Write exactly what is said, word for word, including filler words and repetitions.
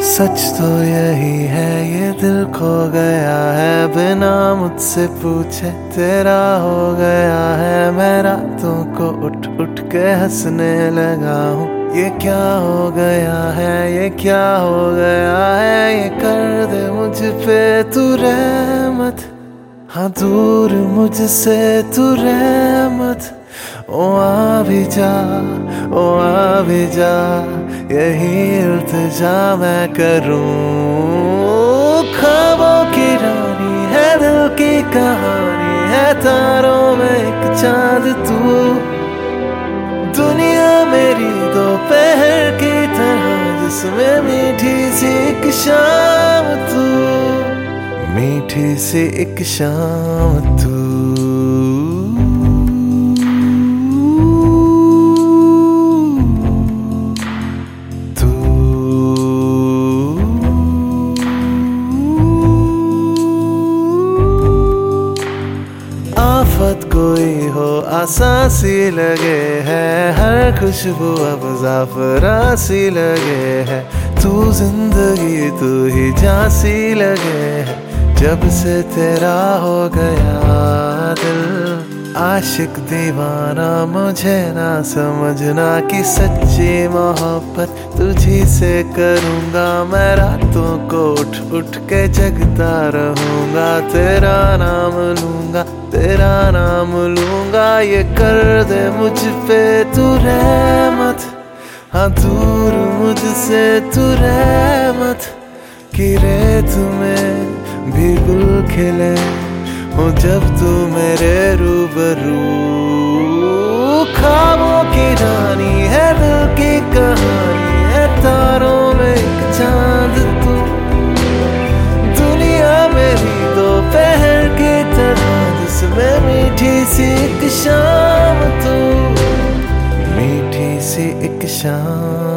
सच तो यही है, ये दिल खो गया है बिना मुझसे पूछे तेरा हो गया है। मैं रातों को उठ उठ के हंसने लगा हूँ। ये क्या हो गया है, ये क्या हो गया है, ये कर दे मुझ पे तू रहमत। हाँ दूर मुझसे तू रहमत। ओ आ भी जा, ओ आ भी जा, यही इल्तिजा मैं करूं। ख्वाबों की रानी है दिल की कहानी है, तारों में एक चांद तू। दुनिया मेरी दोपहर की तरह जिसमें मीठी सी एक शाम तू, मीठी सी एक शाम तू। आफत कोई हो आसान सी लगे है, हर खुशबू अब ज़ाफ़रान सी लगे है। तू जिंदगी तू ही जान सी लगे है, जब से तेरा हो गया दिल। आशिक दीवाना मुझे ना समझना कि सच्ची मोहब्बत तुझी से करूँगा। मैं रातों को उठ उठ के जगता रहूँगा, तेरा नाम लूँगा, तेरा नाम लूँगा। ये कर दे मुझ पे तू रहमत। हाँ दूर मुझसे तू रहमत। कि रेत में भी गुल खिले हो जब तू मेरे रूबरू। ख्वाबों की रानी है दिल की कहानी है, तारों में एक चांद तू। दुनिया मेरी दोपहर की तरह जिसमें मीठी सी एक शाम तू, मीठी सी एक शाम।